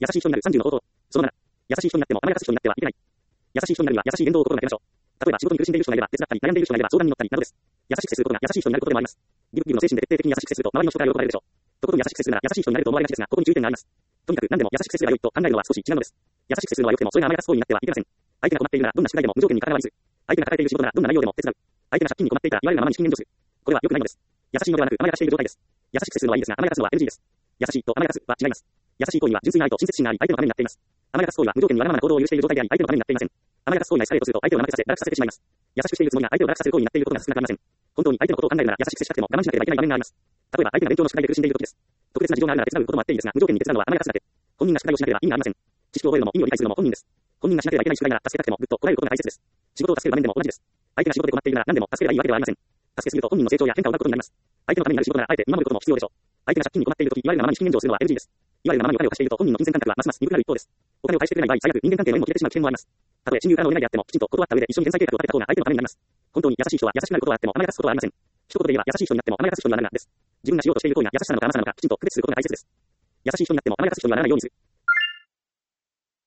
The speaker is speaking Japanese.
優しい人になる30の方法。その7、優しい人になっても甘やかす人になってはいけない。優しい人になるには優しい言動を心がけましょう。例えば仕事に苦しんでいる人がいれば手伝ったり、悩んでいる人がいれば相談に乗ったりなどです。優しく接することが優しい人になることでもあります。ギブギブの精神で徹底的に優しく接すると周りの人から喜ばれるでしょう。とことん優しく接するなら優しい人になれると思われがちですが、ここに注意点があります。とにかく何でも優しく接すればよいと考えるのは少し違うのです。優しく接するのは良くてもそれが甘やかす行為になってはいけません。相手が困っているならどんな宿題でも無条件に体割りする。相手が抱えている仕事ならどんな内容でも手伝う。相手が借金に困っていたら言われるがままに資金援助する。これは良くないのです。優しいのではなく甘やかしている状態です。優しく接するのはいいですが甘やかすのは NG です。優しいと甘やかすは違います。優しい行為は純粋な愛と親切心があり相手のためになっています。甘やかす行為は無条件にわがままな行動を許している状態であり相手のためになっていません。甘やかす行為がエスカレートすると相手を怠けさせ、堕落させてしまいます。優しくしているつもりが相手を堕落させる行為になっていることが少なくありません。本当に相手のことを考えるなら優しく接したくても我慢しなければいけない場面があります。例えば相手が勉強の宿題で苦しんでいる時です。特別な事情があるなら手伝うこともあっていいですが、無条件に手伝うのは甘やかすだけ。本人が宿題をしなければ意味がありません。知識を覚えるのも意味を理解するのも本人です。本人がしなければいけない宿題なら助けたくてもぐっとこらえることが大切です。仕事を助ける場面でも同じです。相手が仕事で困っているなら何でも助ければいいわけではありません。助けすぎると本人の成長や変化を奪うことになります。相手のためになる仕事ならあえて見守ることも必要でしょう。相手が借金に困っているとき言われるがままに資金援助をするのは NG です。言われるがままにお金を貸していると本人の金銭感覚はますます鈍くなる一方です。お金を返してくれない場合、最悪人間関係の縁も切れてしまう危険もあります。たとえ親友からのお願いであってもきちんと断った上で一緒に返済計画を立てた方が相手のためになります。本当に優しい人は優しくなることはあっても甘やかすことはありません。一言で言えば優しい人になっても甘やかす人にはなるなです。自分がしようとしている行為が優しさなのか甘さなのかきちんと区別することが大切です。優しい人になっても甘やかす人にはならないようにする。